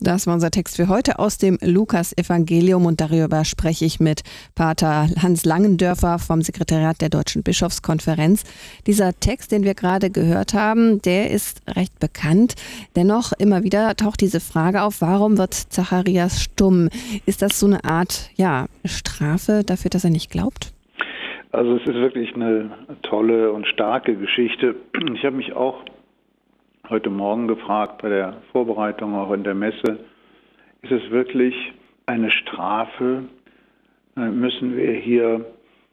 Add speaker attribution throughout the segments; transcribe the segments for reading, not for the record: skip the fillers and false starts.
Speaker 1: Das war unser Text für heute aus dem Lukas-Evangelium und darüber spreche ich mit Pater Hans Langendörfer vom Sekretariat der Deutschen Bischofskonferenz. Dieser Text, den wir gerade gehört haben, der ist recht bekannt. Dennoch immer wieder taucht diese Frage auf, warum wird Zacharias stumm? Ist das so eine Art Strafe dafür, dass er nicht glaubt?
Speaker 2: Also es ist wirklich eine tolle und starke Geschichte. Ich habe mich auch heute Morgen gefragt bei der Vorbereitung, auch in der Messe, ist es wirklich eine Strafe? Müssen wir hier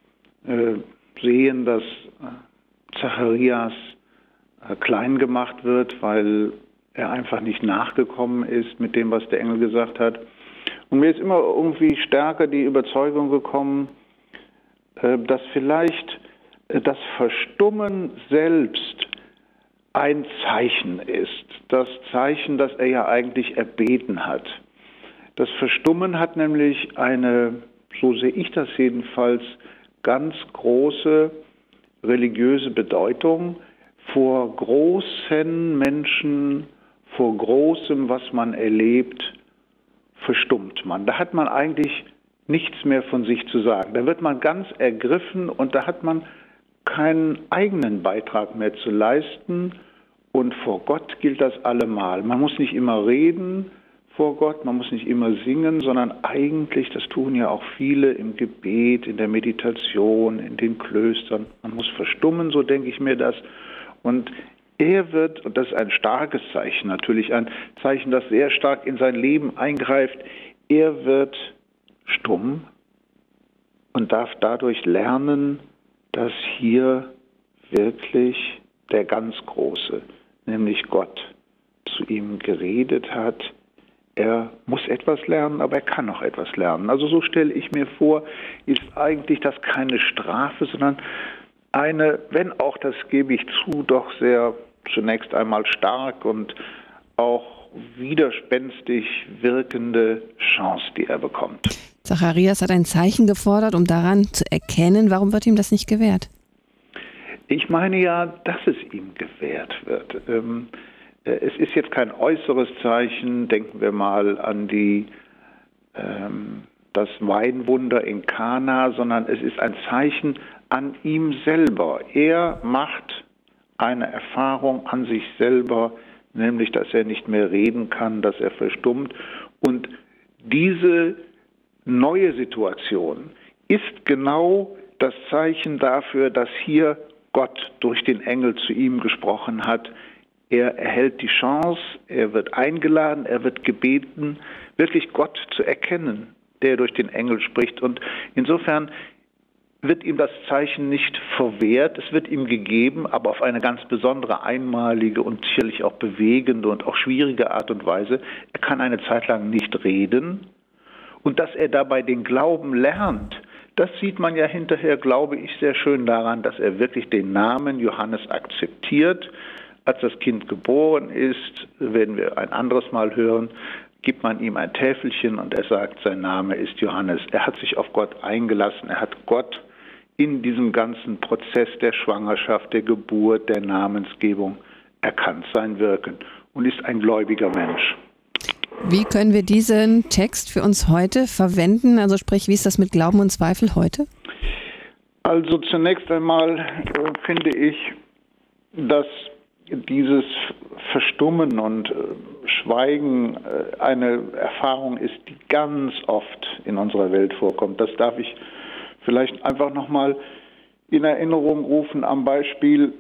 Speaker 2: sehen, dass Zacharias klein gemacht wird, weil er einfach nicht nachgekommen ist mit dem, was der Engel gesagt hat? Und mir ist immer irgendwie stärker die Überzeugung gekommen, dass vielleicht das Verstummen selbst ein Zeichen ist. Das Zeichen, das er ja eigentlich erbeten hat. Das Verstummen hat nämlich eine, so sehe ich das jedenfalls, ganz große religiöse Bedeutung. Vor großen Menschen, vor Großem, was man erlebt, verstummt man. Da hat man eigentlich nichts mehr von sich zu sagen. Da wird man ganz ergriffen und da hat man keinen eigenen Beitrag mehr zu leisten. Und vor Gott gilt das allemal. Man muss nicht immer reden vor Gott, man muss nicht immer singen, sondern eigentlich, das tun ja auch viele im Gebet, in der Meditation, in den Klöstern. Man muss verstummen, so denke ich mir das. Und er wird, und das ist ein starkes Zeichen, natürlich ein Zeichen, das sehr stark in sein Leben eingreift, er wird stumm und darf dadurch lernen, dass hier wirklich der ganz Große, nämlich Gott, zu ihm geredet hat. Er muss etwas lernen, aber er kann noch etwas lernen. Also so stelle ich mir vor, ist eigentlich das keine Strafe, sondern eine, wenn auch, das gebe ich zu, doch sehr zunächst einmal stark und auch widerspenstig wirkende Chance, die er bekommt.
Speaker 1: Zacharias hat ein Zeichen gefordert, um daran zu erkennen, warum wird ihm das nicht gewährt?
Speaker 2: Ich meine ja, dass es ihm gewährt wird. Es ist jetzt kein äußeres Zeichen. Denken wir mal an das Weinwunder in Kana, sondern es ist ein Zeichen an ihm selber. Er macht eine Erfahrung an sich selber, nämlich, dass er nicht mehr reden kann, dass er verstummt. Und diese neue Situation ist genau das Zeichen dafür, dass hier Gott durch den Engel zu ihm gesprochen hat. Er erhält die Chance, er wird eingeladen, er wird gebeten, wirklich Gott zu erkennen, der durch den Engel spricht. Und insofern wird ihm das Zeichen nicht verwehrt, es wird ihm gegeben, aber auf eine ganz besondere, einmalige und sicherlich auch bewegende und auch schwierige Art und Weise. Er kann eine Zeit lang nicht reden und dass er dabei den Glauben lernt, das sieht man ja hinterher, glaube ich, sehr schön daran, dass er wirklich den Namen Johannes akzeptiert. Als das Kind geboren ist, werden wir ein anderes Mal hören, gibt man ihm ein Täfelchen und er sagt, sein Name ist Johannes. Er hat sich auf Gott eingelassen, er hat Gott in diesem ganzen Prozess der Schwangerschaft, der Geburt, der Namensgebung erkannt, sein Wirken und ist ein gläubiger Mensch.
Speaker 1: Wie können wir diesen Text für uns heute verwenden? Also sprich, wie ist das mit Glauben und Zweifel heute?
Speaker 2: Also zunächst einmal finde ich, dass dieses Verstummen und Schweigen eine Erfahrung ist, die ganz oft in unserer Welt vorkommt. Das darf ich vielleicht einfach nochmal in Erinnerung rufen am Beispiel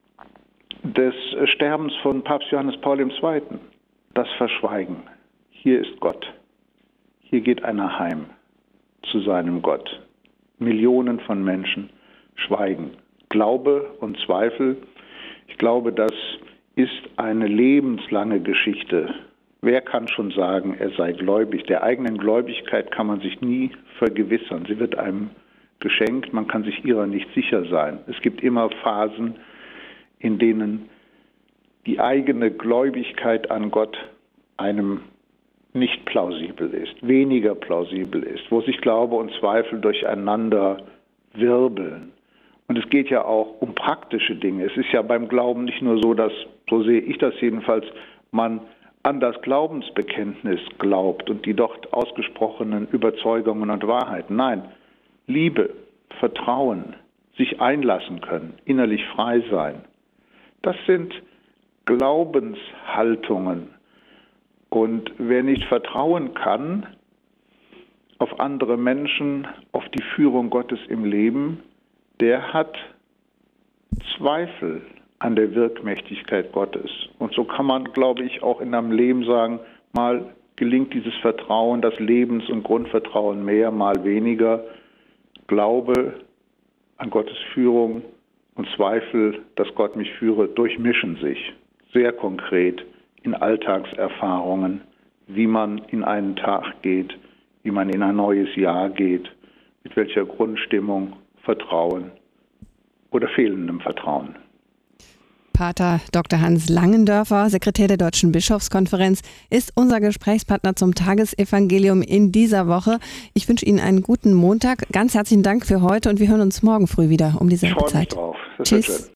Speaker 2: des Sterbens von Papst Johannes Paul II. Das Verschweigen. Hier ist Gott. Hier geht einer heim zu seinem Gott. Millionen von Menschen schweigen. Glaube und Zweifel, ich glaube, das ist eine lebenslange Geschichte. Wer kann schon sagen, er sei gläubig? Der eigenen Gläubigkeit kann man sich nie vergewissern. Sie wird einem geschenkt, man kann sich ihrer nicht sicher sein. Es gibt immer Phasen, in denen die eigene Gläubigkeit an Gott einem nicht plausibel ist, weniger plausibel ist, wo sich Glaube und Zweifel durcheinander wirbeln. Und es geht ja auch um praktische Dinge. Es ist ja beim Glauben nicht nur so, dass, so sehe ich das jedenfalls, man an das Glaubensbekenntnis glaubt und die dort ausgesprochenen Überzeugungen und Wahrheiten. Nein, Liebe, Vertrauen, sich einlassen können, innerlich frei sein. Das sind Glaubenshaltungen. Und wer nicht vertrauen kann auf andere Menschen, auf die Führung Gottes im Leben, der hat Zweifel an der Wirkmächtigkeit Gottes. Und so kann man, glaube ich, auch in einem Leben sagen, mal gelingt dieses Vertrauen, das Lebens- und Grundvertrauen mehr, mal weniger. Glaube an Gottes Führung und Zweifel, dass Gott mich führe, durchmischen sich sehr konkret in Alltagserfahrungen, wie man in einen Tag geht, wie man in ein neues Jahr geht, mit welcher Grundstimmung, Vertrauen oder fehlendem Vertrauen.
Speaker 1: Pater Dr. Hans Langendörfer, Sekretär der Deutschen Bischofskonferenz, ist unser Gesprächspartner zum Tagesevangelium in dieser Woche. Ich wünsche Ihnen einen guten Montag. Ganz herzlichen Dank für heute und wir hören uns morgen früh wieder um dieselbe Zeit.
Speaker 2: Ich freue mich drauf. Das
Speaker 1: Tschüss.